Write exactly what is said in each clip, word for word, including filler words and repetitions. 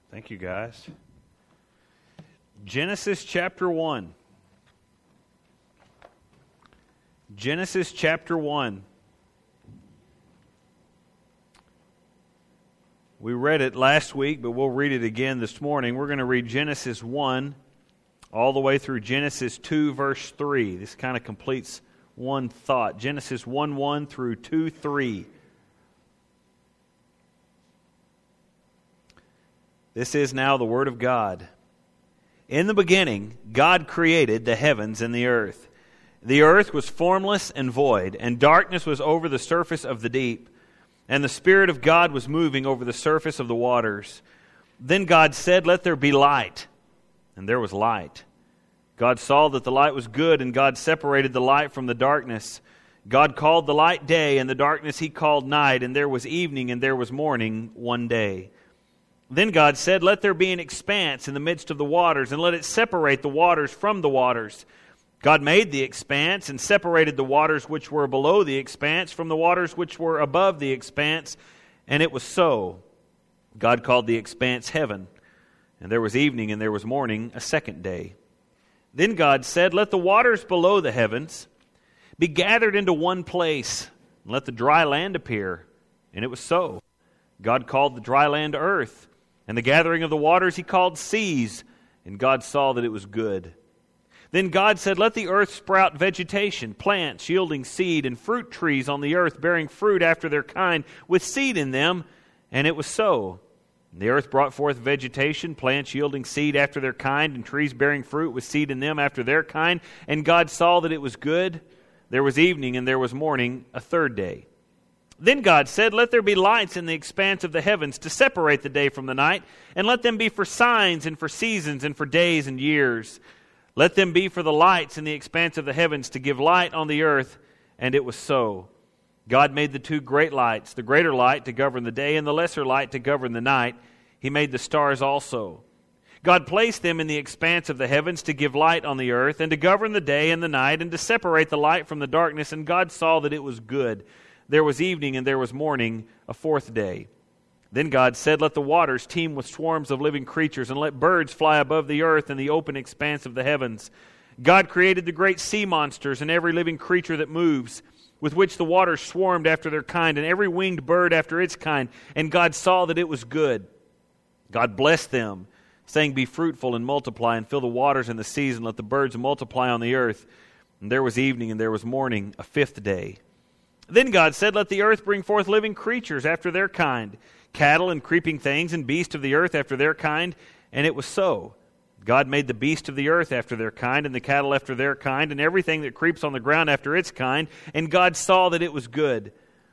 Thank you, guys. Genesis chapter one. Genesis chapter one. We read it last week, but we'll read it again this morning. We're going to read Genesis one all the way through Genesis two, verse three. This kind of completes one thought. Genesis one one through two three. This is now the Word of God. In the beginning, God created the heavens and the earth. The earth was formless and void, and darkness was over the surface of the deep. And the Spirit of God was moving over the surface of the waters. Then God said, "Let there be light." And there was light. God saw that the light was good, and God separated the light from the darkness. God called the light day, and the darkness He called night, and there was evening, and there was morning one day. Then God said, "Let there be an expanse in the midst of the waters, and let it separate the waters from the waters." God made the expanse and separated the waters which were below the expanse from the waters which were above the expanse, and it was so. God called the expanse heaven, and there was evening and there was morning a second day. Then God said, "Let the waters below the heavens be gathered into one place, and let the dry land appear." And it was so. God called the dry land earth, and the gathering of the waters He called seas, and God saw that it was good. Then God said, "Let the earth sprout vegetation, plants yielding seed, and fruit trees on the earth bearing fruit after their kind, with seed in them." And it was so. And the earth brought forth vegetation, plants yielding seed after their kind, and trees bearing fruit with seed in them after their kind. And God saw that it was good. There was evening and there was morning a third day. Then God said, "Let there be lights in the expanse of the heavens to separate the day from the night, and let them be for signs and for seasons and for days and years. Let them be for the lights in the expanse of the heavens to give light on the earth." And it was so. God made the two great lights, the greater light to govern the day and the lesser light to govern the night. He made the stars also. God placed them in the expanse of the heavens to give light on the earth and to govern the day and the night and to separate the light from the darkness. And God saw that it was good. There was evening and there was morning a fourth day. Then God said, "Let the waters teem with swarms of living creatures, and let birds fly above the earth in the open expanse of the heavens." God created the great sea monsters and every living creature that moves, with which the waters swarmed after their kind, and every winged bird after its kind. And God saw that it was good. God blessed them, saying, "Be fruitful and multiply, and fill the waters and the seas, and let the birds multiply on the earth." And there was evening and there was morning a fifth day. Then God said, "Let the earth bring forth living creatures after their kind, cattle and creeping things and beasts of the earth after their kind." And it was so. God made the beasts of the earth after their kind, and the cattle after their kind, and everything that creeps on the ground after its kind. And God saw that it was good.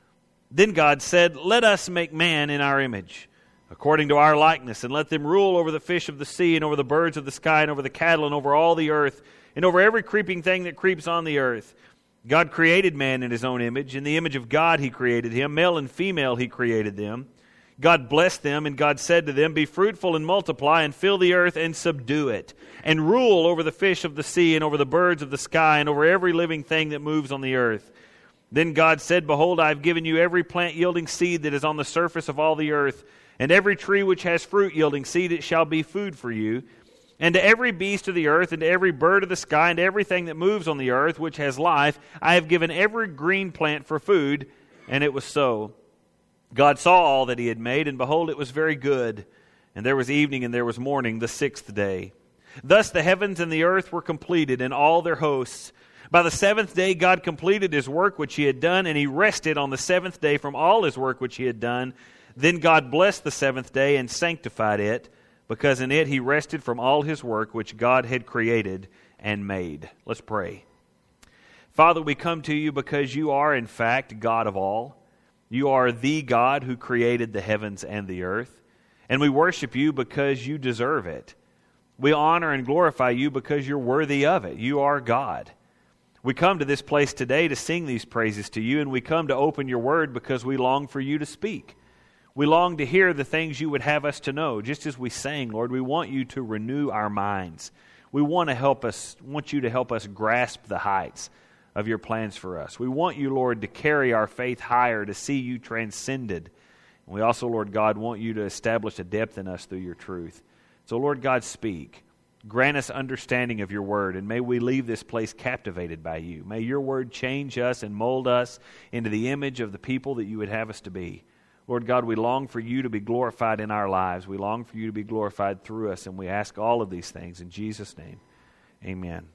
Then God said, "Let us make man in our image, according to our likeness, and let them rule over the fish of the sea, and over the birds of the sky, and over the cattle, and over all the earth, and over every creeping thing that creeps on the earth." God created man in His own image. In the image of God He created him. Male and female He created them. God blessed them, and God said to them, "Be fruitful and multiply, and fill the earth and subdue it, and rule over the fish of the sea, and over the birds of the sky, and over every living thing that moves on the earth." Then God said, "Behold, I have given you every plant yielding seed that is on the surface of all the earth, and every tree which has fruit yielding seed, it shall be food for you. And to every beast of the earth, and to every bird of the sky, and to everything that moves on the earth, which has life, I have given every green plant for food." And it was so. God saw all that He had made, and behold, it was very good. And there was evening and there was morning the sixth day. Thus the heavens and the earth were completed, and all their hosts. By the seventh day God completed His work which He had done, and He rested on the seventh day from all His work which He had done. Then God blessed the seventh day and sanctified it, because in it He rested from all His work which God had created and made. Let's pray. Father, we come to You because You are, in fact, God of all. You are the God who created the heavens and the earth. And we worship You because You deserve it. We honor and glorify You because You're worthy of it. You are God. We come to this place today to sing these praises to You, and we come to open Your Word because we long for You to speak. We long to hear the things You would have us to know. Just as we sang, Lord, we want You to renew our minds. We want to help us, want You to help us grasp the heights of Your plans for us. We want You, Lord, to carry our faith higher, to see You transcended We also, Lord God, want you to establish a depth in us through your truth. So, Lord God, speak. Grant us understanding of your word, and may we leave this place captivated by you. May your word change us and mold us into the image of the people that you would have us to be. Lord God, we long for you to be glorified in our lives. We long for you to be glorified through us, and we ask all of these things in Jesus' name. Amen.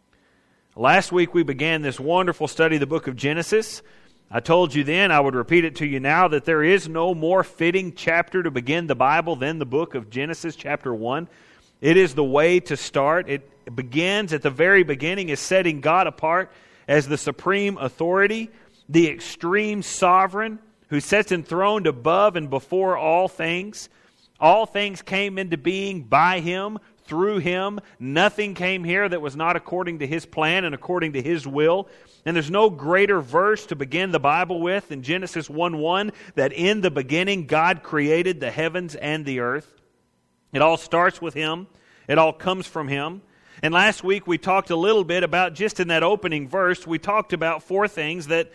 Last week we began this wonderful study of the book of Genesis. I told you then, I would repeat it to you now, that there is no more fitting chapter to begin the Bible than the book of Genesis chapter one. It is the way to start. It begins at the very beginning as setting God apart as the supreme authority, the extreme sovereign who sits enthroned above and before all things. All things came into being by Him, through Him. Nothing came here that was not according to His plan and according to His will. And there's no greater verse to begin the Bible with than Genesis one one, that in the beginning God created the heavens and the earth. It all starts with Him. It all comes from Him. And last week we talked a little bit about, just in that opening verse, we talked about four things that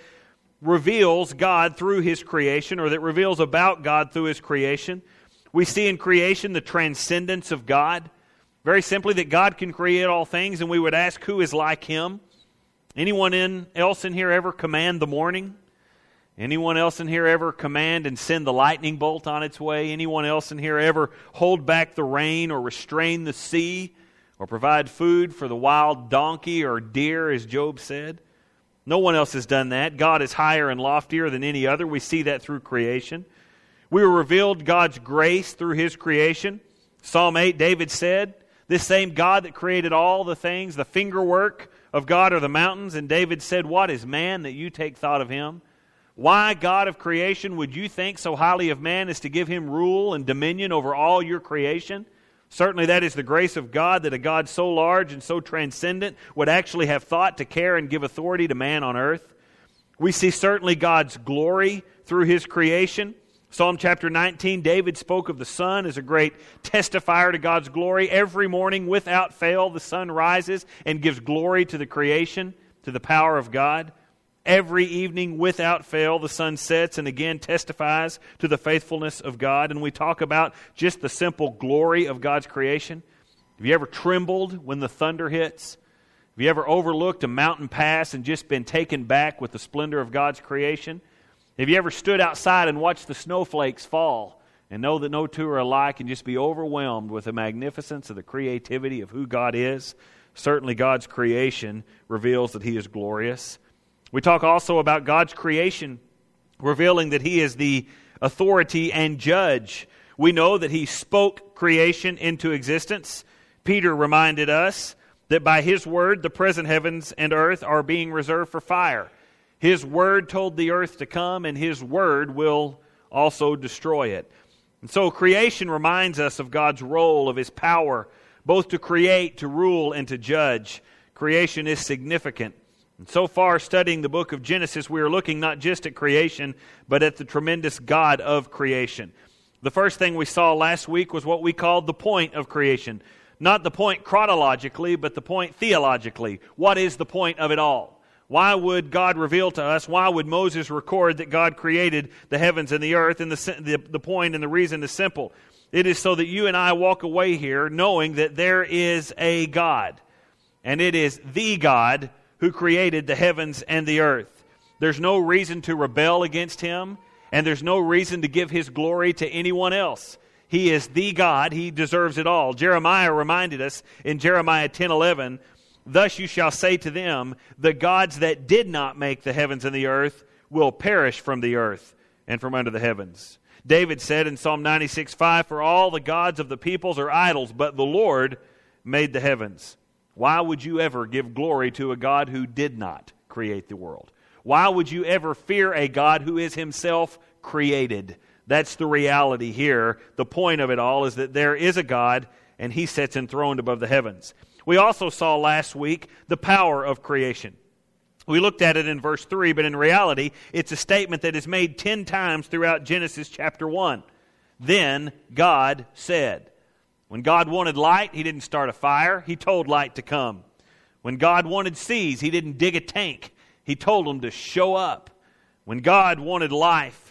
reveals God through His creation, or that reveals about God through His creation. We see in creation the transcendence of God. Very simply, that God can create all things, and we would ask, who is like Him? Anyone in, else in here ever command the morning? Anyone else in here ever command and send the lightning bolt on its way? Anyone else in here ever hold back the rain or restrain the sea or provide food for the wild donkey or deer, as Job said? No one else has done that. God is higher and loftier than any other. We see that through creation. We were revealed God's grace through His creation. Psalm eight, David said, this same God that created all the things, the fingerwork of God are the mountains. And David said, what is man that you take thought of him? Why, God of creation, would you think so highly of man as to give him rule and dominion over all your creation? Certainly that is the grace of God, that a God so large and so transcendent would actually have thought to care and give authority to man on earth. We see certainly God's glory through His creation. Psalm chapter nineteen, David spoke of the sun as a great testifier to God's glory. Every morning, without fail, the sun rises and gives glory to the creation, to the power of God. Every evening, without fail, the sun sets and again testifies to the faithfulness of God. And we talk about just the simple glory of God's creation. Have you ever trembled when the thunder hits? Have you ever overlooked a mountain pass and just been taken back with the splendor of God's creation? Have you ever stood outside and watched the snowflakes fall and know that no two are alike, and just be overwhelmed with the magnificence of the creativity of who God is? Certainly God's creation reveals that He is glorious. We talk also about God's creation, revealing that He is the authority and judge. We know that He spoke creation into existence. Peter reminded us that by His word, the present heavens and earth are being reserved for fire. His word told the earth to come, and His word will also destroy it. And so creation reminds us of God's role, of His power, both to create, to rule, and to judge. Creation is significant. And so far, studying the book of Genesis, we are looking not just at creation, but at the tremendous God of creation. The first thing we saw last week was what we called the point of creation. Not the point chronologically, but the point theologically. What is the point of it all? Why would God reveal to us, why would Moses record that God created the heavens and the earth? And the, the, the point and the reason is simple. It is so that you and I walk away here knowing that there is a God. And it is the God who created the heavens and the earth. There's no reason to rebel against Him, and there's no reason to give His glory to anyone else. He is the God. He deserves it all. Jeremiah reminded us in Jeremiah ten eleven, thus you shall say to them, the gods that did not make the heavens and the earth will perish from the earth and from under the heavens. David said in Psalm ninety-six five, for all the gods of the peoples are idols, but the Lord made the heavens. Why would you ever give glory to a God who did not create the world? Why would you ever fear a God who is Himself created? That's the reality here. The point of it all is that there is a God, and He sits enthroned above the heavens. We also saw last week the power of creation. We looked at it in verse three, but in reality, it's a statement that is made ten times throughout Genesis chapter one. Then God said. When God wanted light, He didn't start a fire. He told light to come. When God wanted seas, He didn't dig a tank. He told them to show up. When God wanted life,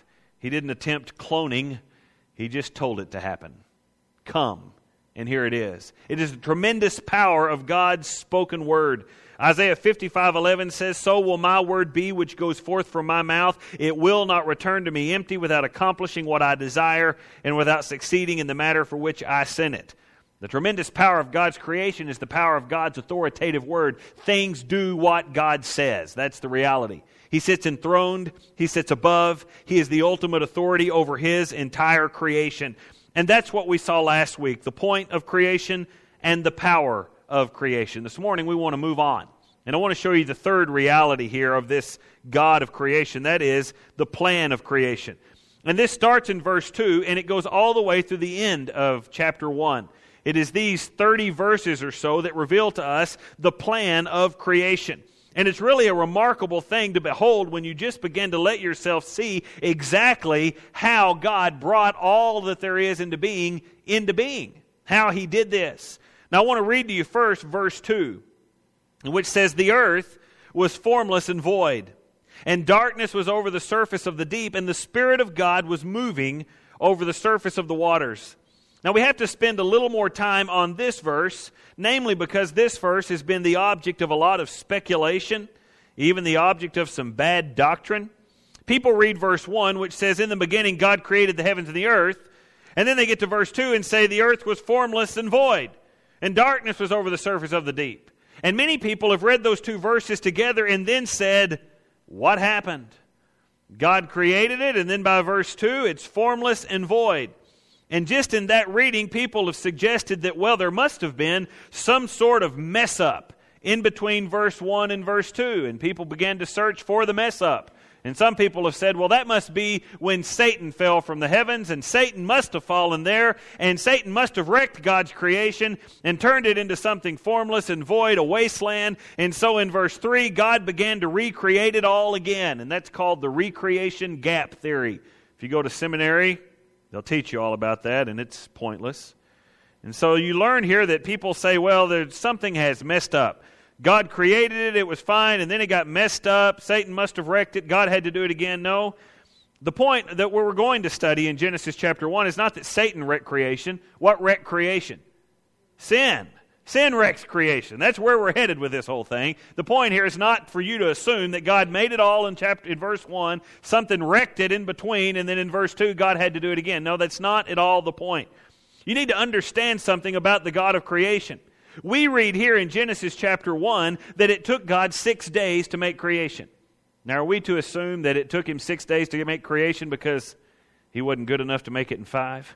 He didn't attempt cloning. He just told it to happen. Come. And here it is. It is the tremendous power of God's spoken word. Isaiah fifty-five eleven says, "So will my word be which goes forth from my mouth. It will not return to me empty, without accomplishing what I desire and without succeeding in the matter for which I sent it." The tremendous power of God's creation is the power of God's authoritative word. Things do what God says. That's the reality. He sits enthroned. He sits above. He is the ultimate authority over His entire creation. And that's what we saw last week, the point of creation and the power of creation. This morning we want to move on. And I want to show you the third reality here of this God of creation. That is the plan of creation. And this starts in verse two and it goes all the way through the end of chapter one. It is these thirty verses or so that reveal to us the plan of creation. And it's really a remarkable thing to behold when you just begin to let yourself see exactly how God brought all that there is into being into being. How He did this. Now I want to read to you first verse two, which says, "The earth was formless and void, and darkness was over the surface of the deep, and the Spirit of God was moving over the surface of the waters." Now we have to spend a little more time on this verse, namely because this verse has been the object of a lot of speculation, even the object of some bad doctrine. People read verse one, which says, "In the beginning God created the heavens and the earth," and then they get to verse two and say, "The earth was formless and void, and darkness was over the surface of the deep." And many people have read those two verses together and then said, what happened? God created it, and then by verse two, it's formless and void. And just in that reading, people have suggested that, well, there must have been some sort of mess up in between verse one and verse two. And people began to search for the mess up. And some people have said, well, that must be when Satan fell from the heavens, and Satan must have fallen there, and Satan must have wrecked God's creation and turned it into something formless and void, a wasteland. And so in verse three, God began to recreate it all again. And that's called the recreation gap theory. If you go to seminary, they'll teach you all about that, and it's pointless. And so you learn here that people say, well, there's something has messed up. God created it, it was fine, and then it got messed up. Satan must have wrecked it. God had to do it again. No. The point that we're going to study in Genesis chapter one is not that Satan wrecked creation. What wrecked creation? Sin. Sin wrecks creation. That's where we're headed with this whole thing. The point here is not for you to assume that God made it all in chapter in verse one, something wrecked it in between, and then in verse two, God had to do it again. No, that's not at all the point. You need to understand something about the God of creation. We read here in Genesis chapter one that it took God six days to make creation. Now, are we to assume that it took Him six days to make creation because He wasn't good enough to make it in five?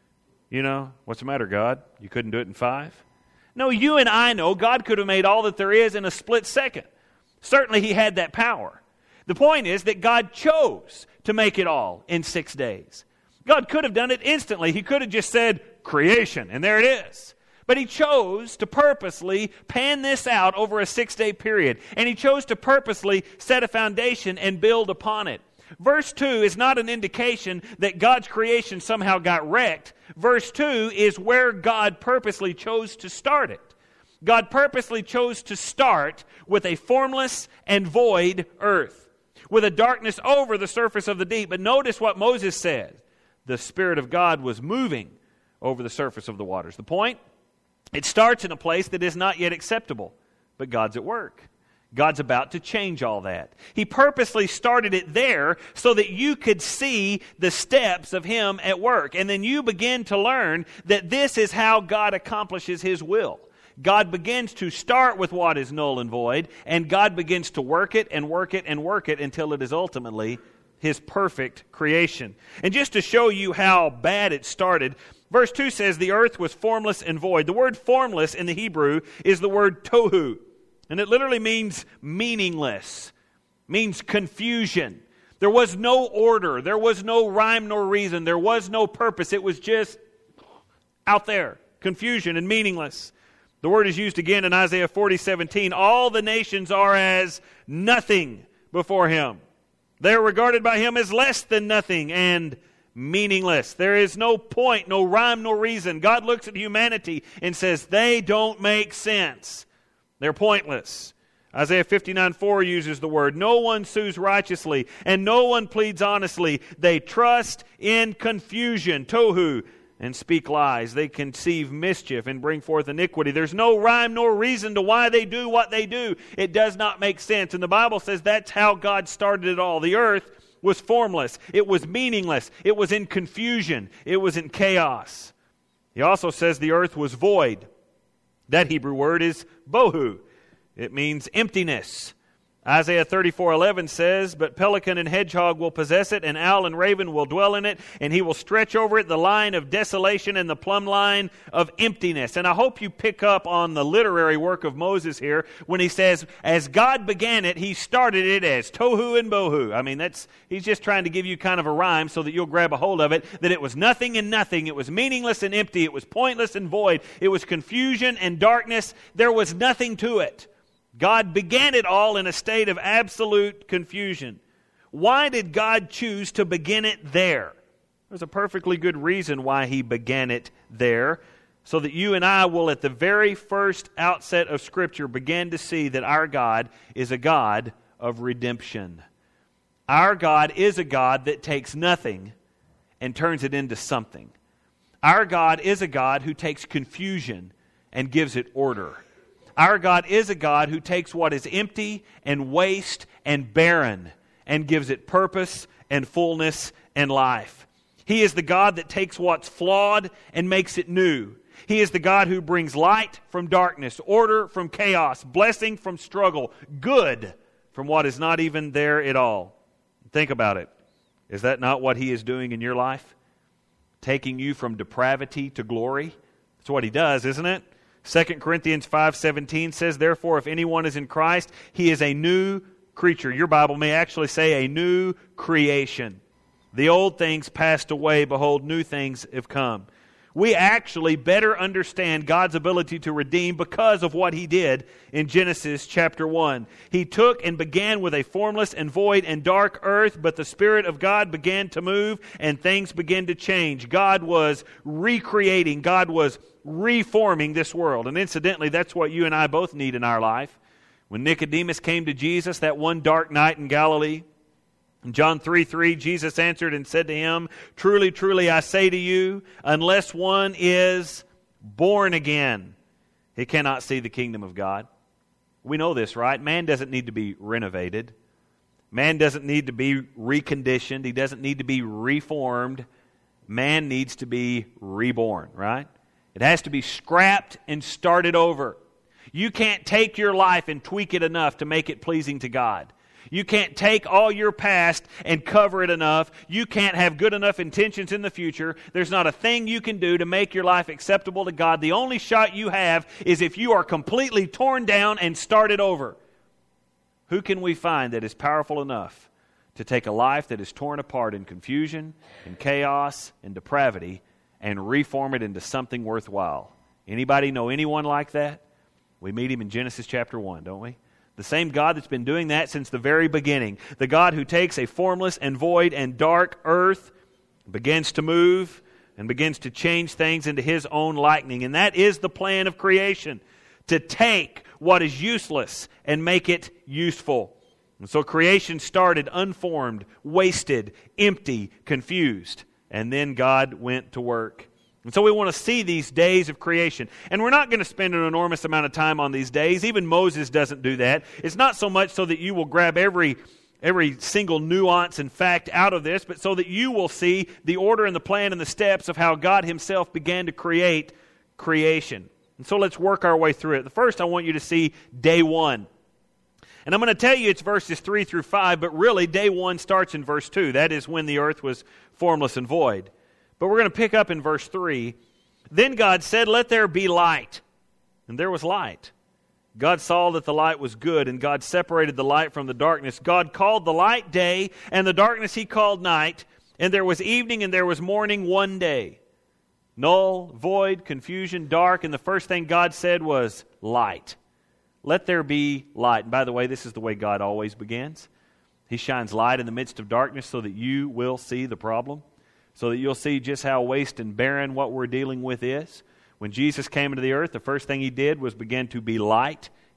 You know, what's the matter, God? You couldn't do it in five? No, you and I know God could have made all that there is in a split second. Certainly He had that power. The point is that God chose to make it all in six days. God could have done it instantly. He could have just said, creation, and there it is. But He chose to purposely pan this out over a six-day period. And He chose to purposely set a foundation and build upon it. Verse two is not an indication that God's creation somehow got wrecked. Verse two is where God purposely chose to start it. God purposely chose to start with a formless and void earth, with a darkness over the surface of the deep. But notice what Moses said. The Spirit of God was moving over the surface of the waters. The point? It starts in a place that is not yet acceptable, but God's at work. God's about to change all that. He purposely started it there so that you could see the steps of Him at work. And then you begin to learn that this is how God accomplishes His will. God begins to start with what is null and void, and God begins to work it and work it and work it until it is ultimately His perfect creation. And just to show you how bad it started, verse two says, the earth was formless and void. The word formless in the Hebrew is the word tohu. And it literally means meaningless, means confusion. There was no order. There was no rhyme nor reason. There was no purpose. It was just out there, confusion and meaningless. The word is used again in Isaiah forty seventeen. All the nations are as nothing before Him. They are regarded by Him as less than nothing and meaningless. There is no point, no rhyme, nor reason. God looks at humanity and says, they don't make sense. They're pointless. Isaiah fifty-nine four uses the word, no one sues righteously, and no one pleads honestly. They trust in confusion, tohu, and speak lies. They conceive mischief and bring forth iniquity. There's no rhyme nor reason to why they do what they do. It does not make sense. And the Bible says that's how God started it all. The earth was formless. It was meaningless. It was in confusion. It was in chaos. He also says the earth was void. That Hebrew word is bohu. It means emptiness. Isaiah thirty-four eleven says, but pelican and hedgehog will possess it, and owl and raven will dwell in it, and he will stretch over it the line of desolation and the plumb line of emptiness. And I hope you pick up on the literary work of Moses here when he says, as God began it, he started it as tohu and bohu. I mean, that's he's just trying to give you kind of a rhyme so that you'll grab a hold of it, that it was nothing and nothing. It was meaningless and empty. It was pointless and void. It was confusion and darkness. There was nothing to it. God began it all in a state of absolute confusion. Why did God choose to begin it there? There's a perfectly good reason why He began it there, so that you and I will at the very first outset of Scripture begin to see that our God is a God of redemption. Our God is a God that takes nothing and turns it into something. Our God is a God who takes confusion and gives it order. Our God is a God who takes what is empty and waste and barren and gives it purpose and fullness and life. He is the God that takes what's flawed and makes it new. He is the God who brings light from darkness, order from chaos, blessing from struggle, good from what is not even there at all. Think about it. Is that not what He is doing in your life? Taking you from depravity to glory? That's what He does, isn't it? Second Corinthians five seventeen says, therefore, if anyone is in Christ, he is a new creature. Your Bible may actually say a new creation. The old things passed away. Behold, new things have come. We actually better understand God's ability to redeem because of what He did in Genesis chapter one. He took and began with a formless and void and dark earth, but the Spirit of God began to move and things began to change. God was recreating. God was reforming this world. And incidentally, that's what you and I both need in our life. When Nicodemus came to Jesus that one dark night in Galilee, in John three three, Jesus answered and said to him, truly, truly, I say to you, unless one is born again, he cannot see the kingdom of God. We know this, right? Man doesn't need to be renovated. Man doesn't need to be reconditioned. He doesn't need to be reformed. Man needs to be reborn, right? It has to be scrapped and started over. You can't take your life and tweak it enough to make it pleasing to God. You can't take all your past and cover it enough. You can't have good enough intentions in the future. There's not a thing you can do to make your life acceptable to God. The only shot you have is if you are completely torn down and started over. Who can we find that is powerful enough to take a life that is torn apart in confusion, in chaos, in depravity, and reform it into something worthwhile? Anybody know anyone like that? We meet Him in Genesis chapter one, don't we? The same God that's been doing that since the very beginning. The God who takes a formless and void and dark earth, begins to move, and begins to change things into His own liking. And that is the plan of creation, to take what is useless and make it useful. And so creation started unformed, wasted, empty, confused. And then God went to work. And so we want to see these days of creation. And we're not going to spend an enormous amount of time on these days. Even Moses doesn't do that. It's not so much so that you will grab every, every single nuance and fact out of this, but so that you will see the order and the plan and the steps of how God Himself began to create creation. And so let's work our way through it. The first, I want you to see day one. And I'm going to tell you it's verses three through five, but really day one starts in verse two. That is when the earth was formless and void. But we're going to pick up in verse three. Then God said, let there be light. And there was light. God saw that the light was good, and God separated the light from the darkness. God called the light day, and the darkness He called night. And there was evening and there was morning one day. Null, void, confusion, dark. And the first thing God said was light. Let there be light. And by the way, this is the way God always begins. He shines light in the midst of darkness so that you will see the problem. So that you'll see just how waste and barren what we're dealing with is. When Jesus came into the earth, the first thing He did was begin to be light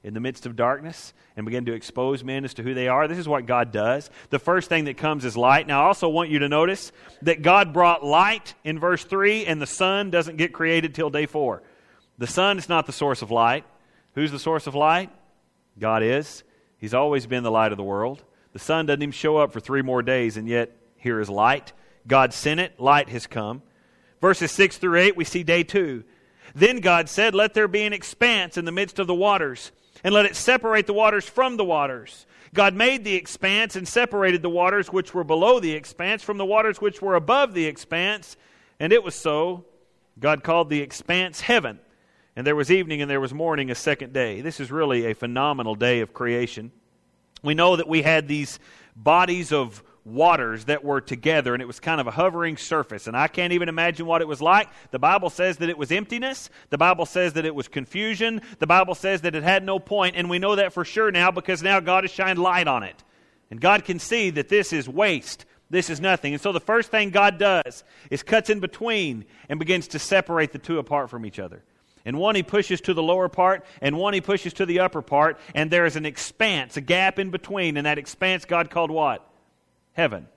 in the midst of darkness and begin to expose men as to who they are. This is what God does. The first thing that comes is light. Now, I also want you to notice that God brought light in verse three, and the sun doesn't get created till day four. The sun is not the source of light. Who's the source of light? God is. He's always been the light of the world. The sun doesn't even show up for three more days, and yet here is light. God sent it. Light has come. Verses six through eight, we see day two. Then God said, let there be an expanse in the midst of the waters, and let it separate the waters from the waters. God made the expanse and separated the waters which were below the expanse from the waters which were above the expanse. And it was so. God called the expanse heaven. And there was evening and there was morning a second day. This is really a phenomenal day of creation. We know that we had these bodies of waters that were together, and it was kind of a hovering surface, and I can't even imagine what it was like. The Bible says that it was emptiness. The Bible says that it was confusion. The Bible says that it had no point, and we know that for sure now because now God has shined light on it. And God can see that this is waste. This is nothing. And so the first thing God does is cuts in between and begins to separate the two apart from each other. And one He pushes to the lower part, and one He pushes to the upper part, and there is an expanse, a gap in between, and that expanse God called what? Heaven.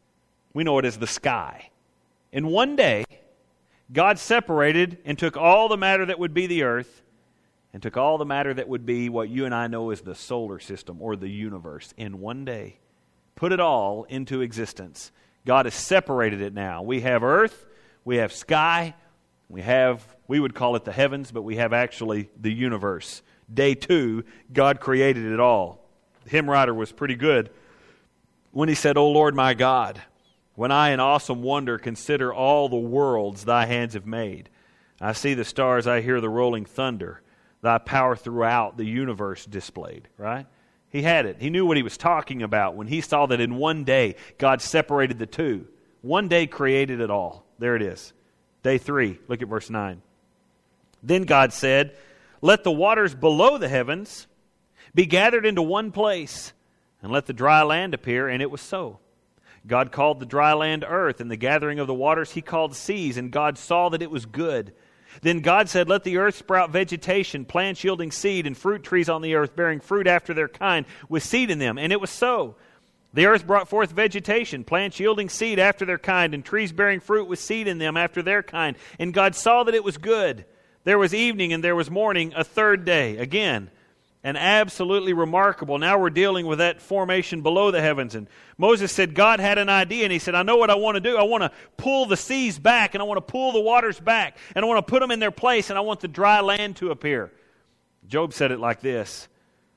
We know it as the sky. In one day, God separated and took all the matter that would be the earth and took all the matter that would be what you and I know as the solar system or the universe in one day. Put it all into existence. God has separated it now. We have earth, we have sky, we have, we would call it the heavens, but we have actually the universe. Day two, God created it all. The hymn writer was pretty good when he said, O Lord my God, when I in awesome wonder consider all the worlds Thy hands have made, I see the stars, I hear the rolling thunder, Thy power throughout the universe displayed. Right? He had it. He knew what he was talking about when he saw that in one day God separated the two. One day created it all. There it is. Day three, look at verse nine. Then God said, let the waters below the heavens be gathered into one place, and let the dry land appear, and it was so. God called the dry land earth, and the gathering of the waters He called seas, and God saw that it was good. Then God said, let the earth sprout vegetation, plants yielding seed, and fruit trees on the earth, bearing fruit after their kind, with seed in them. And it was so. The earth brought forth vegetation, plants yielding seed after their kind, and trees bearing fruit with seed in them after their kind. And God saw that it was good. There was evening and there was morning, a third day. Again, and absolutely remarkable. Now we're dealing with that formation below the heavens. And Moses said God had an idea, and he said, I know what I want to do. I want to pull the seas back, and I want to pull the waters back, and I want to put them in their place, and I want the dry land to appear. Job said it like this,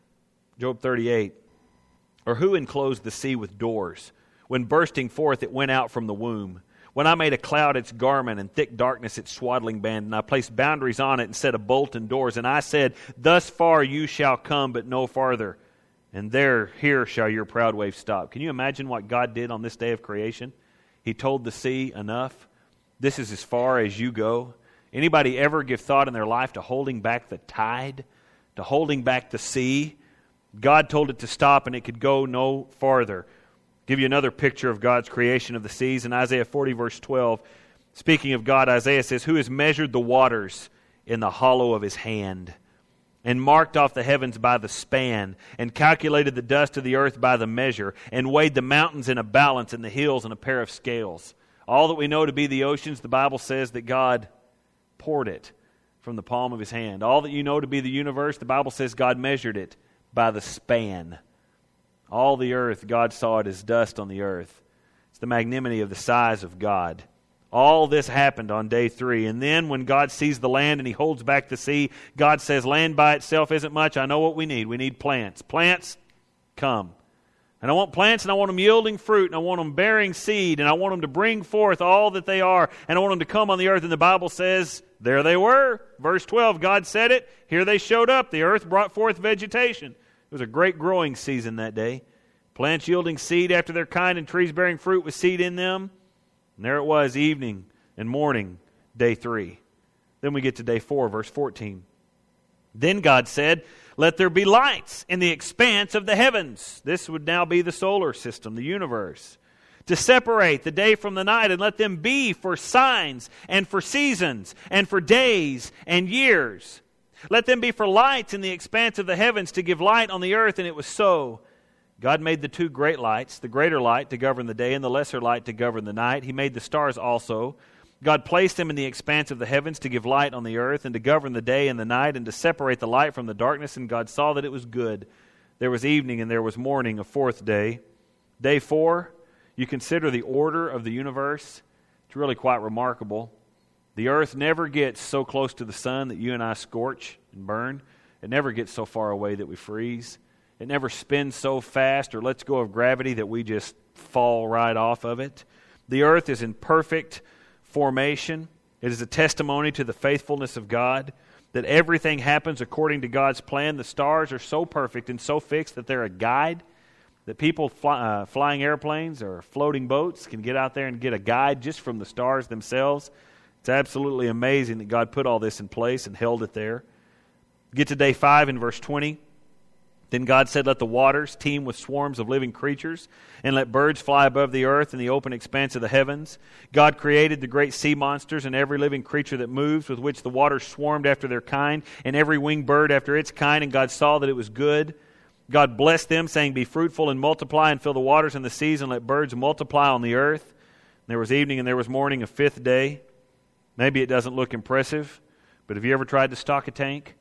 Job thirty-eight, or who enclosed the sea with doors? When bursting forth it went out from the womb. When I made a cloud its garment and thick darkness its swaddling band, and I placed boundaries on it and set a bolt and doors, and I said, thus far you shall come, but no farther, and there, here shall your proud wave stop. Can you imagine what God did on this day of creation? He told the sea, enough. This is as far as you go. Anybody ever give thought in their life to holding back the tide, to holding back the sea? God told it to stop, and it could go no farther. Give you another picture of God's creation of the seas. In Isaiah forty, verse twelve, speaking of God, Isaiah says, who has measured the waters in the hollow of His hand, and marked off the heavens by the span, and calculated the dust of the earth by the measure, and weighed the mountains in a balance, and the hills in a pair of scales. All that we know to be the oceans, the Bible says that God poured it from the palm of His hand. All that you know to be the universe, the Bible says God measured it by the span. All the earth, God saw it as dust on the earth. It's the magnanimity of the size of God. All this happened on day three. And then when God sees the land and He holds back the sea, God says, land by itself isn't much. I know what we need. We need plants. Plants, come. And I want plants, and I want them yielding fruit, and I want them bearing seed, and I want them to bring forth all that they are, and I want them to come on the earth. And the Bible says, there they were. Verse twelve, God said it. Here they showed up. The earth brought forth vegetation. It was a great growing season that day. Plants yielding seed after their kind, and trees bearing fruit with seed in them. And there it was, evening and morning, day three. Then we get to day four, verse fourteen. Then God said, let there be lights in the expanse of the heavens. This would now be the solar system, the universe. To separate the day from the night, and let them be for signs and for seasons and for days and years. Let them be for lights in the expanse of the heavens to give light on the earth, and it was so. God made the two great lights, the greater light to govern the day and the lesser light to govern the night. He made the stars also. God placed them in the expanse of the heavens to give light on the earth and to govern the day and the night and to separate the light from the darkness, and God saw that it was good. There was evening and there was morning, a fourth day. Day four, you consider the order of the universe. It's really quite remarkable. The earth never gets so close to the sun that you and I scorch and burn. It never gets so far away that we freeze. It never spins so fast or lets go of gravity that we just fall right off of it. The earth is in perfect formation. It is a testimony to the faithfulness of God, that everything happens according to God's plan. The stars are so perfect and so fixed that they're a guide, that people fly, uh, flying airplanes or floating boats can get out there and get a guide just from the stars themselves. It's absolutely amazing that God put all this in place and held it there. Get to day five in verse twenty. Then God said, let the waters teem with swarms of living creatures, and let birds fly above the earth in the open expanse of the heavens. God created the great sea monsters and every living creature that moves, with which the waters swarmed after their kind, and every winged bird after its kind, and God saw that it was good. God blessed them, saying, be fruitful and multiply, and fill the waters and the seas, and let birds multiply on the earth. And there was evening and there was morning, a fifth day. Maybe it doesn't look impressive, but have you ever tried to stock a tank?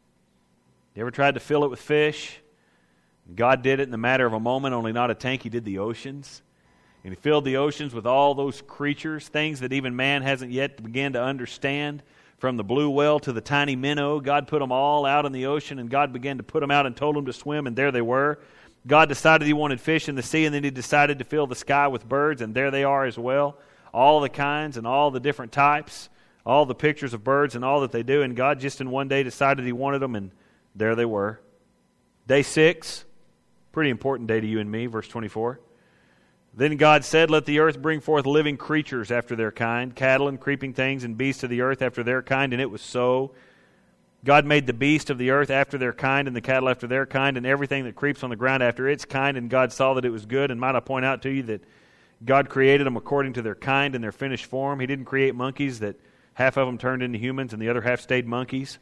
You ever tried to fill it with fish? God did it in the matter of a moment, only not a tank. He did the oceans. And He filled the oceans with all those creatures, things that even man hasn't yet begun to understand. From the blue whale to the tiny minnow, God put them all out in the ocean, and God began to put them out and told them to swim, and there they were. God decided He wanted fish in the sea, and then He decided to fill the sky with birds, and there they are as well. All the kinds and all the different types, all the pictures of birds and all that they do. And God just in one day decided He wanted them, and there they were. Day six, pretty important day to you and me, verse twenty-four. Then God said, let the earth bring forth living creatures after their kind, cattle and creeping things and beasts of the earth after their kind, and it was so. God made the beast of the earth after their kind, and the cattle after their kind, and everything that creeps on the ground after its kind, and God saw that it was good. And might I point out to you that God created them according to their kind and their finished form. He didn't create monkeys that half of them turned into humans and the other half stayed monkeys.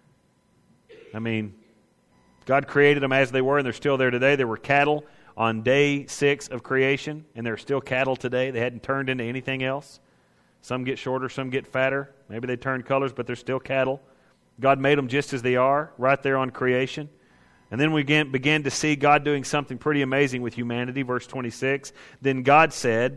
I mean, God created them as they were, and they're still there today. There were cattle on day six of creation, and they're still cattle today. They hadn't turned into anything else. Some get shorter, some get fatter. Maybe they turn colors, but they're still cattle. God made them just as they are, right there on creation. And then we began, began to see God doing something pretty amazing with humanity. Verse twenty-six, then God said,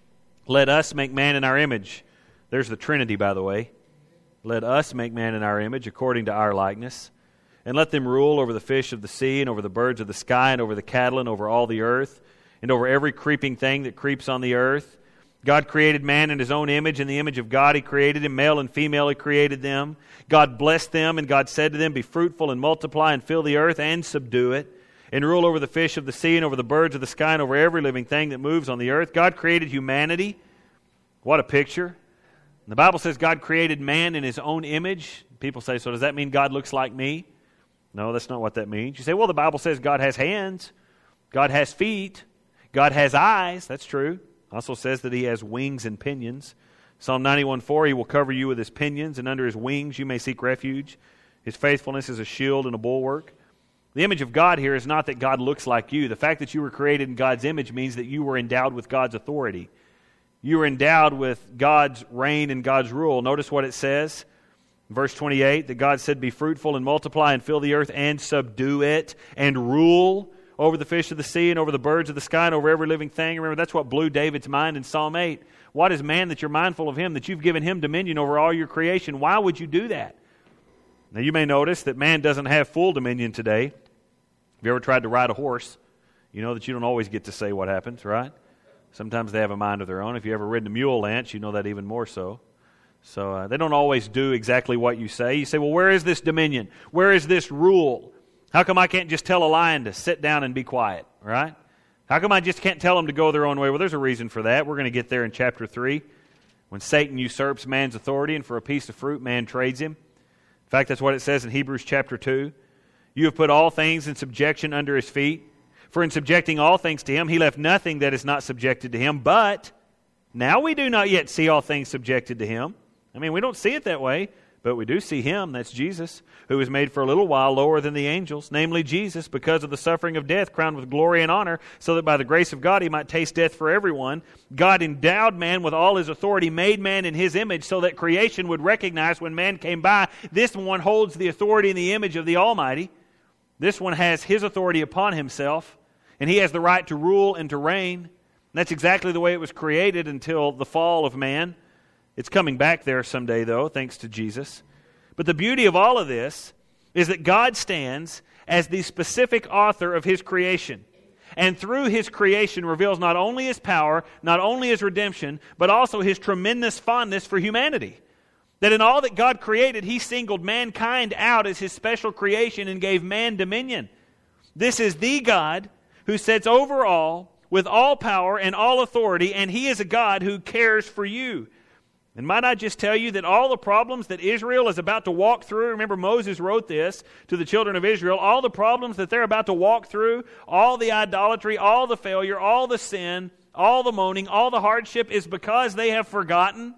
let us make man in our image. There's the Trinity, by the way. Let us make man in our image, according to our likeness. And let them rule over the fish of the sea, and over the birds of the sky, and over the cattle, and over all the earth, and over every creeping thing that creeps on the earth. God created man in His own image. In the image of God He created him. Male and female He created them. God blessed them, and God said to them, be fruitful and multiply and fill the earth and subdue it, and rule over the fish of the sea, and over the birds of the sky, and over every living thing that moves on the earth. God created humanity. What a picture. The Bible says God created man in His own image. People say, so does that mean God looks like me? No, that's not what that means. You say, well, the Bible says God has hands, God has feet, God has eyes. That's true. Also says that He has wings and pinions. Psalm ninety-one four, He will cover you with His pinions, and under His wings you may seek refuge. His faithfulness is a shield and a bulwark. The image of God here is not that God looks like you. The fact that you were created in God's image means that you were endowed with God's authority. You were endowed with God's reign and God's rule. Notice what it says. Verse twenty-eight, that God said, be fruitful and multiply and fill the earth and subdue it and rule over the fish of the sea and over the birds of the sky and over every living thing. Remember, that's what blew David's mind in Psalm eight. What is man that you're mindful of him, that you've given him dominion over all your creation? Why would you do that? Now, you may notice that man doesn't have full dominion today. Have you ever tried to ride a horse? You know that you don't always get to say what happens, right? Sometimes they have a mind of their own. If you ever ridden a mule, Lance, you know that even more so. So uh, they don't always do exactly what you say. You say, well, where is this dominion? Where is this rule? How come I can't just tell a lion to sit down and be quiet, right? How come I just can't tell them to go their own way? Well, there's a reason for that. We're going to get there in chapter three. When Satan usurps man's authority, and for a piece of fruit man trades him. In fact, that's what it says in Hebrews chapter two. You have put all things in subjection under His feet. For in subjecting all things to Him, He left nothing that is not subjected to Him. But now we do not yet see all things subjected to Him. I mean, we don't see it that way, But we do see Him, that's Jesus, who was made for a little while lower than the angels, namely Jesus, because of the suffering of death, crowned with glory and honor, so that by the grace of God He might taste death for everyone. God endowed man with all His authority, made man in His image, so that creation would recognize when man came by, this one holds the authority and the image of the Almighty. This one has His authority upon Himself, and He has the right to rule and to reign. And that's exactly the way it was created until the fall of man. It's coming back there someday, though, thanks to Jesus. But the beauty of all of this is that God stands as the specific author of His creation. And through His creation reveals not only His power, not only His redemption, but also His tremendous fondness for humanity. That in all that God created, He singled mankind out as His special creation and gave man dominion. This is the God who sits over all, with all power and all authority, and He is a God who cares for you. And might I just tell you that all the problems that Israel is about to walk through, remember Moses wrote this to the children of Israel, all the problems that they're about to walk through, all the idolatry, all the failure, all the sin, all the moaning, all the hardship is because they have forgotten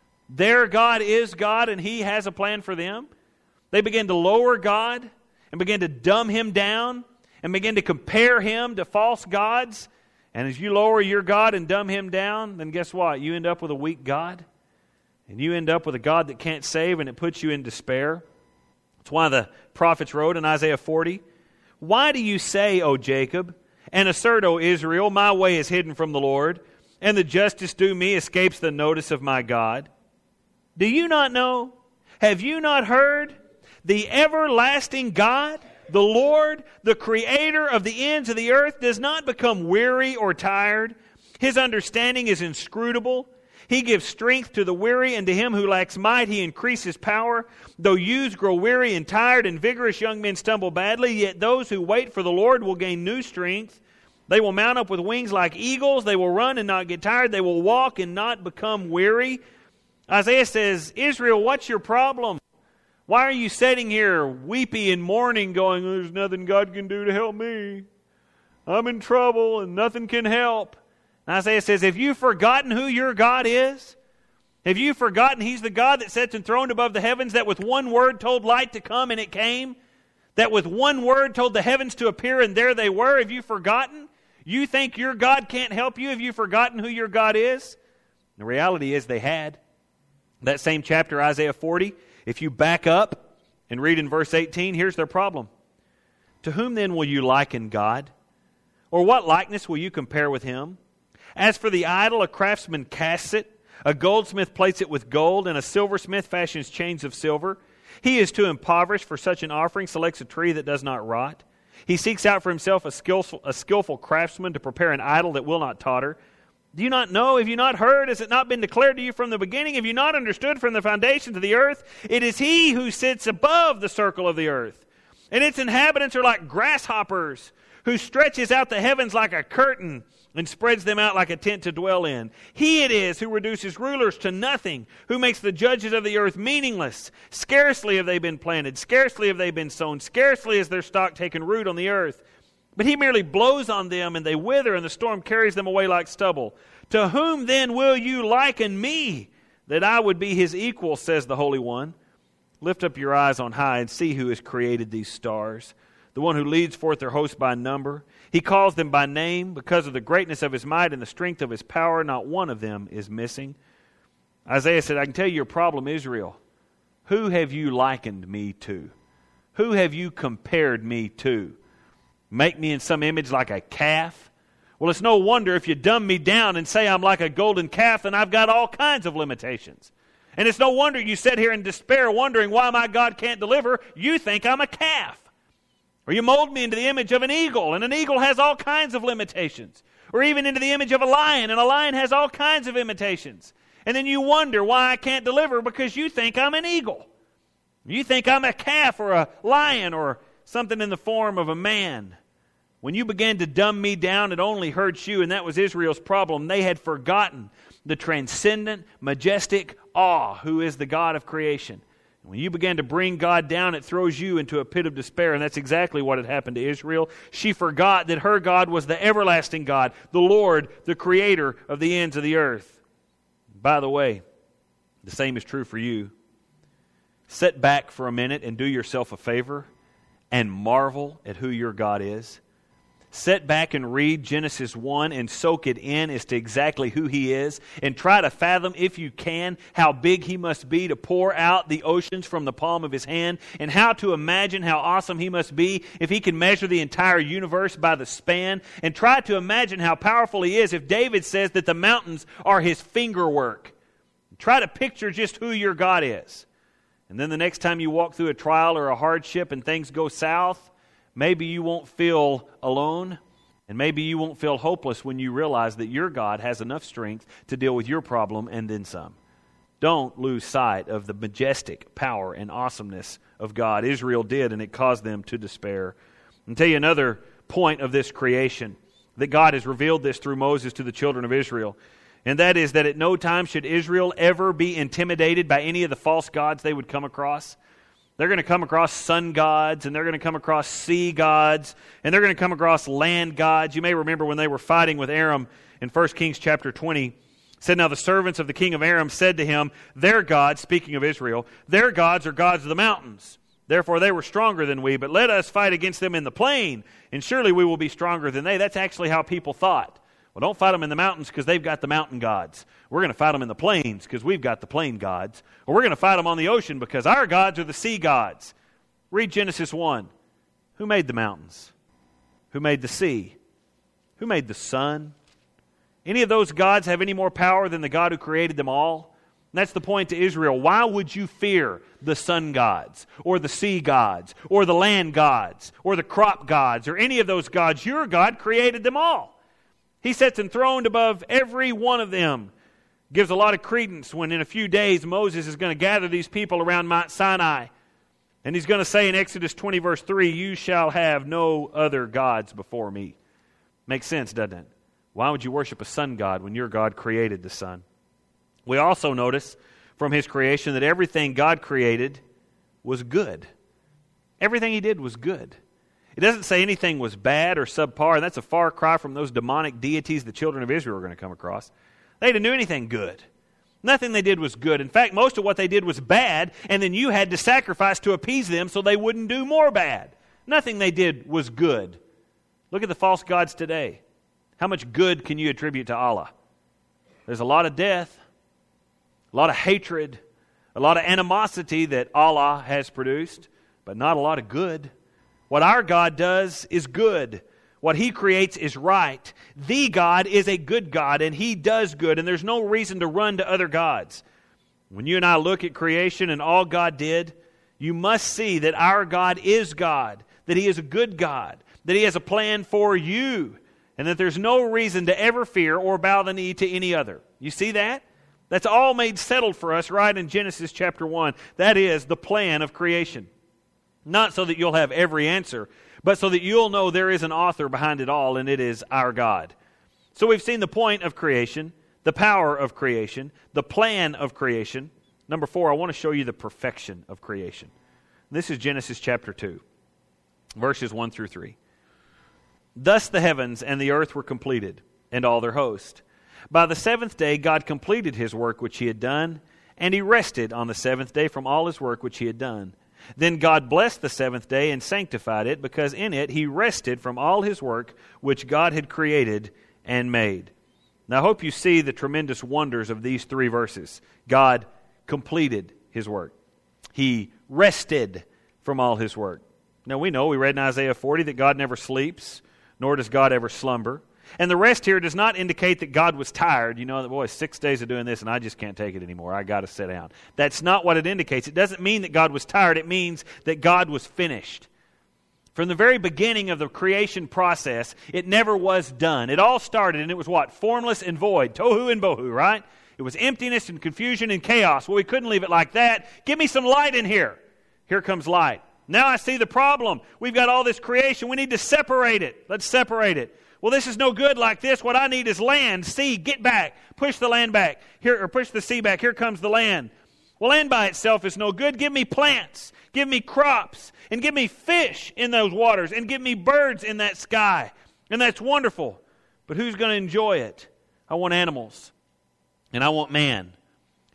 their God is God and He has a plan for them. They begin to lower God and begin to dumb Him down and begin to compare Him to false gods. And as you lower your God and dumb Him down, then guess what? You end up with a weak God. And you end up with a God that can't save, and it puts you in despair. That's why the prophets wrote in Isaiah forty, "Why do you say, O Jacob, and assert, O Israel, my way is hidden from the Lord, and the justice due me escapes the notice of my God? Do you not know? Have you not heard? The everlasting God, the Lord, the Creator of the ends of the earth, does not become weary or tired. His understanding is inscrutable. He gives strength to the weary, and to him who lacks might He increases power. Though youths grow weary and tired, and vigorous young men stumble badly, yet those who wait for the Lord will gain new strength. They will mount up with wings like eagles. They will run and not get tired. They will walk and not become weary." Isaiah says, Israel, what's your problem? Why are you sitting here weepy and mourning, going, there's nothing God can do to help me. I'm in trouble and nothing can help. Isaiah says, have you forgotten who your God is? Have you forgotten He's the God that sits enthroned above the heavens, that with one word told light to come and it came? That with one word told the heavens to appear and there they were? Have you forgotten? You think your God can't help you? Have you forgotten who your God is? The reality is they had. That same chapter, Isaiah forty, if you back up and read in verse eighteen, here's their problem. To whom then will you liken God? Or what likeness will you compare with Him? As for the idol, a craftsman casts it, a goldsmith plates it with gold, and a silversmith fashions chains of silver. He is too impoverished for such an offering, selects a tree that does not rot. He seeks out for himself a skillful, a skillful craftsman to prepare an idol that will not totter. Do you not know? Have you not heard? Has it not been declared to you from the beginning? Have you not understood from the foundations of the earth? It is He who sits above the circle of the earth, and its inhabitants are like grasshoppers, who stretches out the heavens like a curtain and spreads them out like a tent to dwell in. He it is who reduces rulers to nothing, who makes the judges of the earth meaningless. Scarcely have they been planted, scarcely have they been sown, scarcely has their stock taken root on the earth. But He merely blows on them, and they wither, and the storm carries them away like stubble. To whom then will you liken me, that I would be His equal, says the Holy One? Lift up your eyes on high and see who has created these stars, the one who leads forth their host by number. He calls them by name because of the greatness of His might and the strength of His power. Not one of them is missing. Isaiah said, I can tell you your problem, Israel. Who have you likened me to? Who have you compared me to? Make me in some image like a calf? Well, it's no wonder if you dumb me down and say I'm like a golden calf, then I've got all kinds of limitations. And it's no wonder you sit here in despair wondering why my God can't deliver. You think I'm a calf. Or you mold me into the image of an eagle, and an eagle has all kinds of limitations. Or even into the image of a lion, and a lion has all kinds of imitations. And then you wonder why I can't deliver because you think I'm an eagle. You think I'm a calf or a lion or something in the form of a man. When you began to dumb me down, it only hurts you, and that was Israel's problem. They had forgotten the transcendent, majestic awe who is the God of creation. When you begin to bring God down, it throws you into a pit of despair, and that's exactly what had happened to Israel. She forgot that her God was the everlasting God, the Lord, the Creator of the ends of the earth. By the way, the same is true for you. sit back for a minute and do yourself a favor and marvel at who your God is? Sit back and read Genesis one and soak it in as to exactly who He is, and try to fathom, if you can, how big He must be to pour out the oceans from the palm of His hand, and how to imagine how awesome He must be if He can measure the entire universe by the span, and try to imagine how powerful He is if David says that the mountains are His finger work. Try to picture just who your God is. And then the next time you walk through a trial or a hardship and things go south, maybe you won't feel alone, and maybe you won't feel hopeless when you realize that your God has enough strength to deal with your problem and then some. Don't lose sight of the majestic power and awesomeness of God. Israel did, and it caused them to despair. I'll tell you another point of this creation, that God has revealed this through Moses to the children of Israel, and that is that at no time should Israel ever be intimidated by any of the false gods they would come across. They're going to come across sun gods, and they're going to come across sea gods, and they're going to come across land gods. You may remember when they were fighting with Aram in First Kings chapter twenty. It said, "Now the servants of the king of Aram said to him, their gods," speaking of Israel, "their gods are gods of the mountains. Therefore they were stronger than we, but let us fight against them in the plain, and surely we will be stronger than they." That's actually how people thought. Well, don't fight them in the mountains because they've got the mountain gods. We're going to fight them in the plains because we've got the plain gods. Or we're going to fight them on the ocean because our gods are the sea gods. Read Genesis one. Who made the mountains? Who made the sea? Who made the sun? Any of those gods have any more power than the God who created them all? And that's the point to Israel. Why would you fear the sun gods, or the sea gods, or the land gods, or the crop gods, or any of those gods? Your God created them all. He sits enthroned above every one of them. Gives a lot of credence when in a few days Moses is going to gather these people around Mount Sinai. And he's going to say in Exodus twenty verse three, "You shall have no other gods before me." Makes sense, doesn't it? Why would you worship a sun god when your God created the sun? We also notice from His creation that everything God created was good. Everything He did was good. It doesn't say anything was bad or subpar, and that's a far cry from those demonic deities the children of Israel were going to come across. They didn't do anything good. Nothing they did was good. In fact, most of what they did was bad, and then you had to sacrifice to appease them so they wouldn't do more bad. Nothing they did was good. Look at the false gods today. How much good can you attribute to Allah? There's a lot of death, a lot of hatred, a lot of animosity that Allah has produced, but not a lot of good. What our God does is good. What He creates is right. The God is a good God, and He does good, and there's no reason to run to other gods. When you and I look at creation and all God did, you must see that our God is God, that He is a good God, that He has a plan for you, and that there's no reason to ever fear or bow the knee to any other. You see that? That's all made settled for us right in Genesis chapter one. That is the plan of creation. Not so that you'll have every answer, but so that you'll know there is an author behind it all, and it is our God. So we've seen the point of creation, the power of creation, the plan of creation. Number four, I want to show you the perfection of creation. This is Genesis chapter two, verses one through three. "Thus the heavens and the earth were completed, and all their host. By the seventh day God completed His work which He had done, and He rested on the seventh day from all His work which He had done. Then God blessed the seventh day and sanctified it, because in it He rested from all His work which God had created and made." Now I hope you see the tremendous wonders of these three verses. God completed His work. He rested from all His work. Now we know, we read in Isaiah forty, that God never sleeps, nor does God ever slumber. And the rest here does not indicate that God was tired. You know, that, boy, six days of doing this and I just can't take it anymore. I got to sit down. That's not what it indicates. It doesn't mean that God was tired. It means that God was finished. From the very beginning of the creation process, it never was done. It all started, and it was what? Formless and void. Tohu and bohu, right? It was emptiness and confusion and chaos. Well, we couldn't leave it like that. Give me some light in here. Here comes light. Now I see the problem. We've got all this creation. We need to separate it. Let's separate it. Well, this is no good like this. What I need is land, sea, get back. Push the land back. Here, or push the sea back. Here comes the land. Well, land by itself is no good. Give me plants. Give me crops. And give me fish in those waters. And give me birds in that sky. And that's wonderful. But who's going to enjoy it? I want animals. And I want man.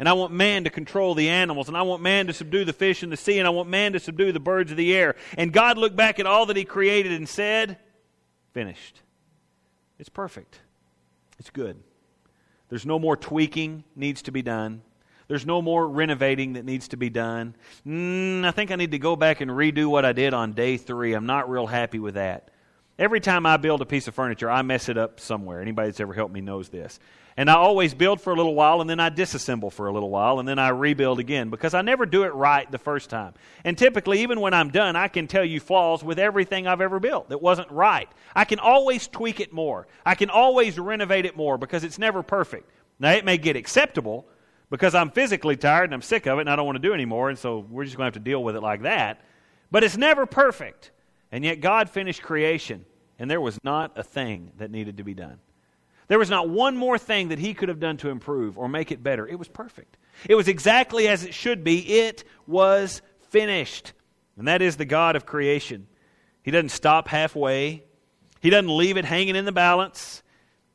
And I want man to control the animals. And I want man to subdue the fish in the sea. And I want man to subdue the birds of the air. And God looked back at all that He created and said, finished. It's perfect. It's good. There's no more tweaking needs to be done. There's no more renovating that needs to be done. Mm, I think I need to go back and redo what I did on day three. I'm not real happy with that. Every time I build a piece of furniture, I mess it up somewhere. Anybody that's ever helped me knows this. And I always build for a little while, and then I disassemble for a little while, and then I rebuild again, because I never do it right the first time. And typically, even when I'm done, I can tell you flaws with everything I've ever built that wasn't right. I can always tweak it more. I can always renovate it more, because it's never perfect. Now, it may get acceptable, because I'm physically tired and I'm sick of it and I don't want to do it anymore, and so we're just going to have to deal with it like that. But it's never perfect. And yet God finished creation, and there was not a thing that needed to be done. There was not one more thing that He could have done to improve or make it better. It was perfect. It was exactly as it should be. It was finished. And that is the God of creation. He doesn't stop halfway. He doesn't leave it hanging in the balance.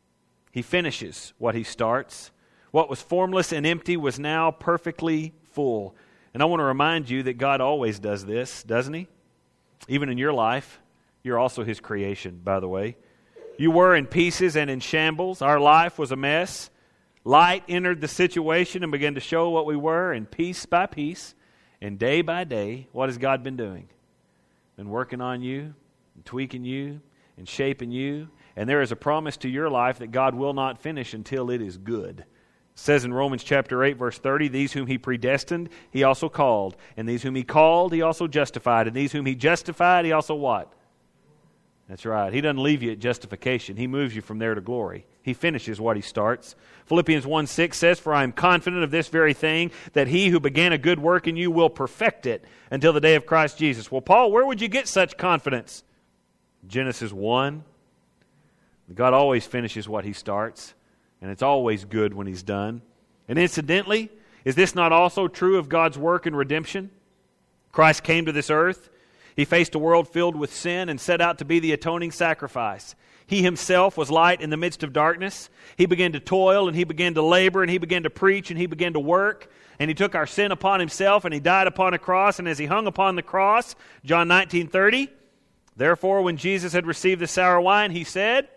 He finishes what He starts. What was formless and empty was now perfectly full. And I want to remind you that God always does this, doesn't He? Even in your life. You're also His creation, by the way. You were in pieces and in shambles. Our life was a mess. Light entered the situation and began to show what we were, and piece by piece, and day by day, what has God been doing? Been working on you, and tweaking you, and shaping you. And there is a promise to your life that God will not finish until it is good. It says in Romans chapter eight, verse thirty, these whom He predestined, He also called. And these whom He called, He also justified. And these whom He justified, He also what? That's right. He doesn't leave you at justification. He moves you from there to glory. He finishes what He starts. Philippians one six says, for I am confident of this very thing, that He who began a good work in you will perfect it until the day of Christ Jesus. Well, Paul, where would you get such confidence? Genesis one. God always finishes what He starts, and it's always good when He's done. And incidentally, is this not also true of God's work in redemption? Christ came to this earth. He faced a world filled with sin and set out to be the atoning sacrifice. He Himself was light in the midst of darkness. He began to toil, and He began to labor, and He began to preach, and He began to work. And He took our sin upon Himself, and He died upon a cross. And as He hung upon the cross, John nineteen thirty, therefore when Jesus had received the sour wine, He said,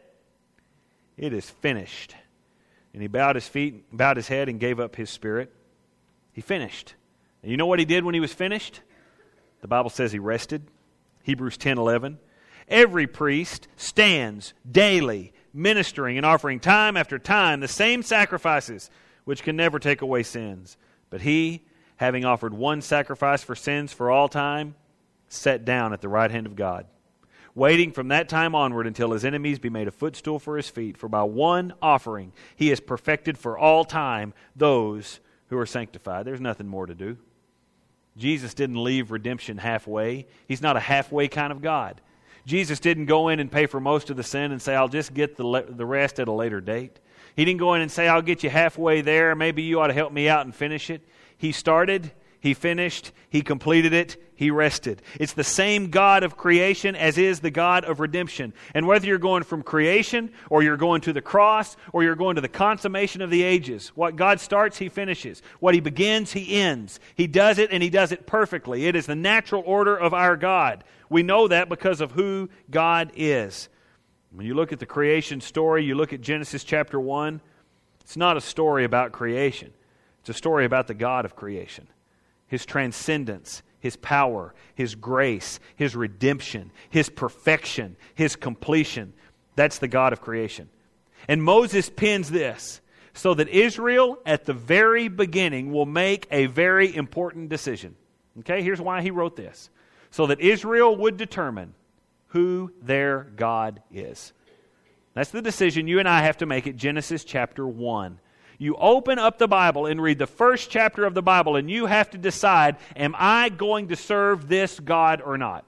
it is finished. And He bowed His feet, bowed His head, and gave up His spirit. He finished. And you know what He did when He was finished? The Bible says He rested. Hebrews ten eleven. Every priest stands daily ministering and offering time after time the same sacrifices which can never take away sins. But He, having offered one sacrifice for sins for all time, sat down at the right hand of God, waiting from that time onward until His enemies be made a footstool for His feet. For by one offering He has perfected for all time those who are sanctified. There's nothing more to do. Jesus didn't leave redemption halfway. He's not a halfway kind of God. Jesus didn't go in and pay for most of the sin and say, I'll just get the le- the rest at a later date. He didn't go in and say, I'll get you halfway there. Maybe you ought to help me out and finish it. He started, He finished, He completed it, He rested. It's the same God of creation as is the God of redemption. And whether you're going from creation, or you're going to the cross, or you're going to the consummation of the ages, what God starts, He finishes. What He begins, He ends. He does it, and He does it perfectly. It is the natural order of our God. We know that because of who God is. When you look at the creation story, you look at Genesis chapter one, it's not a story about creation. It's a story about the God of creation. His transcendence, His power, His grace, His redemption, His perfection, His completion. That's the God of creation. And Moses pins this so that Israel at the very beginning will make a very important decision. Okay, here's why he wrote this. So that Israel would determine who their God is. That's the decision you and I have to make at Genesis chapter one. You open up the Bible and read the first chapter of the Bible, and you have to decide, am I going to serve this God or not?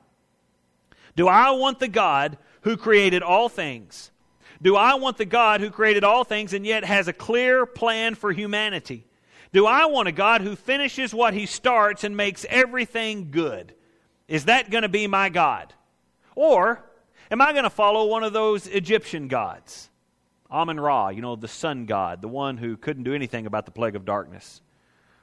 Do I want the God who created all things? Do I want the God who created all things and yet has a clear plan for humanity? Do I want a God who finishes what He starts and makes everything good? Is that going to be my God? Or am I going to follow one of those Egyptian gods? Amun-Ra, you know, the sun god, the one who couldn't do anything about the plague of darkness.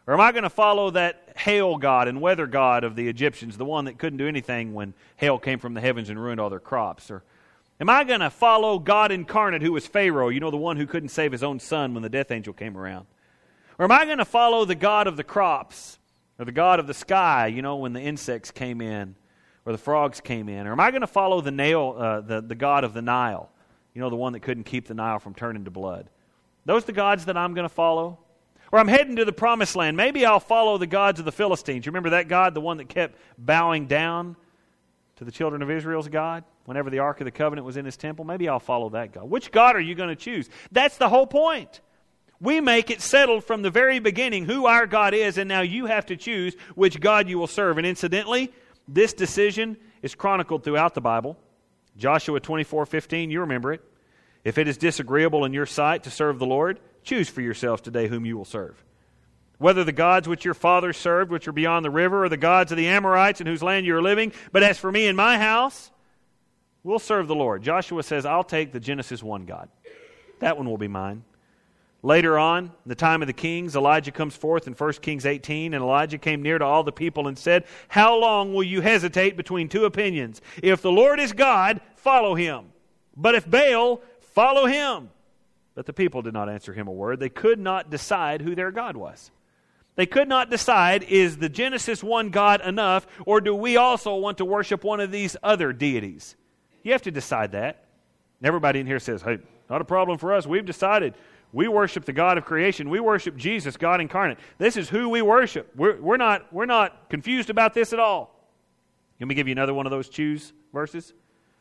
Or am I going to follow that hail god and weather god of the Egyptians, the one that couldn't do anything when hail came from the heavens and ruined all their crops? Or am I going to follow God incarnate, who was Pharaoh, you know, the one who couldn't save his own son when the death angel came around? Or am I going to follow the God of the crops, or the God of the sky, you know, when the insects came in, or the frogs came in? Or am I going to follow the, nail, uh, the, the God of the Nile, you know, the one that couldn't keep the Nile from turning to blood? Those are the gods that I'm going to follow? Or I'm heading to the promised land. Maybe I'll follow the gods of the Philistines. You remember that God, the one that kept bowing down to the children of Israel's God whenever the Ark of the Covenant was in his temple? Maybe I'll follow that God. Which God are you going to choose? That's the whole point. We make it settled from the very beginning who our God is, and now you have to choose which God you will serve. And incidentally, this decision is chronicled throughout the Bible. Joshua twenty-four fifteen, you remember it. If it is disagreeable in your sight to serve the Lord, choose for yourselves today whom you will serve. Whether the gods which your fathers served, which are beyond the river, or the gods of the Amorites in whose land you are living, but as for me and my house, we'll serve the Lord. Joshua says, I'll take the Genesis one God. That one will be mine. Later on, in the time of the kings, Elijah comes forth in First Kings eighteen, and Elijah came near to all the people and said, how long will you hesitate between two opinions? If the Lord is God, follow him. But if Baal, follow him. But the people did not answer him a word. They could not decide who their God was. They could not decide, is the Genesis one God enough, or do we also want to worship one of these other deities? You have to decide that. Everybody in here says, hey, not a problem for us. We've decided we worship the God of creation. We worship Jesus, God incarnate. This is who we worship. We're, we're, not, we're not confused about this at all. Let me give you another one of those choose verses.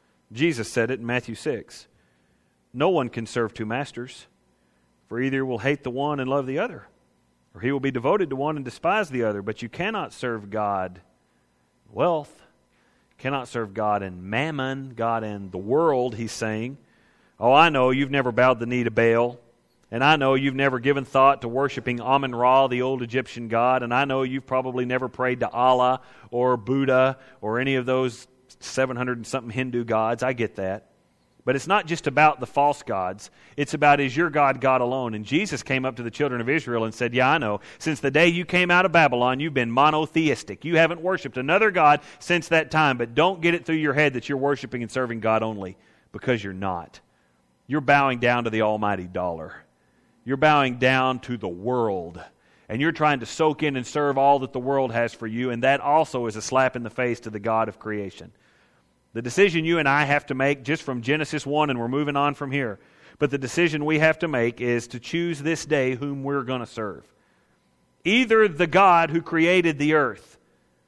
Jesus said it in Matthew six. No one can serve two masters, for either will hate the one and love the other, or he will be devoted to one and despise the other. But you cannot serve God in wealth, cannot serve God in mammon, God in the world, he's saying. Oh, I know you've never bowed the knee to Baal, and I know you've never given thought to worshiping Amun-Ra, the old Egyptian god, and I know you've probably never prayed to Allah or Buddha or any of those seven hundred and something Hindu gods. I get that. But it's not just about the false gods. It's about, is your God God alone? And Jesus came up to the children of Israel and said, yeah, I know. Since the day you came out of Babylon, you've been monotheistic. You haven't worshipped another God since that time. But don't get it through your head that you're worshiping and serving God only, because you're not. You're bowing down to the almighty dollar. You're bowing down to the world. And you're trying to soak in and serve all that the world has for you. And that also is a slap in the face to the God of creation. The decision you and I have to make just from Genesis one, and we're moving on from here, but the decision we have to make is to choose this day whom we're going to serve. Either the God who created the earth,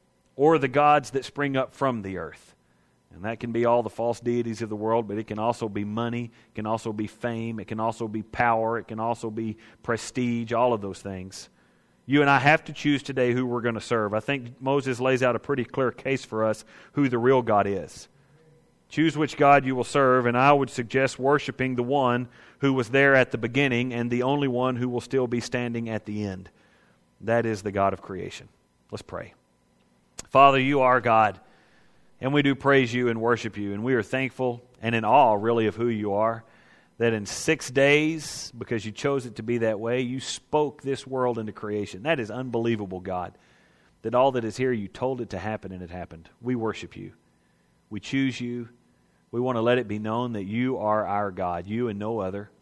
or the gods that spring up from the earth. And that can be all the false deities of the world, but it can also be money, it can also be fame, it can also be power, it can also be prestige, all of those things. You and I have to choose today who we're going to serve. I think Moses lays out a pretty clear case for us who the real God is. Choose which God you will serve, and I would suggest worshiping the one who was there at the beginning and the only one who will still be standing at the end. That is the God of creation. Let's pray. Father, you are God, and we do praise you and worship you, and we are thankful and in awe, really, of who you are, that in six days, because you chose it to be that way, you spoke this world into creation. That is unbelievable, God, that all that is here, you told it to happen, and it happened. We worship you. We choose you. We want to let it be known that you are our God, you and no other.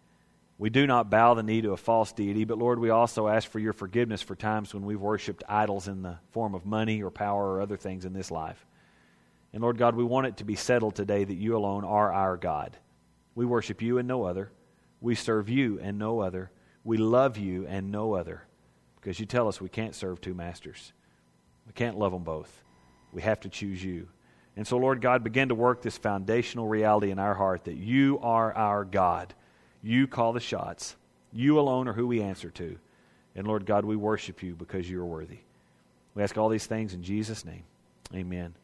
We do not bow the knee to a false deity, but Lord, we also ask for your forgiveness for times when we've worshipped idols in the form of money or power or other things in this life. And Lord God, we want it to be settled today that you alone are our God. We worship you and no other. We serve you and no other. We love you and no other. Because you tell us we can't serve two masters. We can't love them both. We have to choose you. And so, Lord God, begin to work this foundational reality in our heart that you are our God. You call the shots. You alone are who we answer to. And Lord God, we worship you because you are worthy. We ask all these things in Jesus' name. Amen.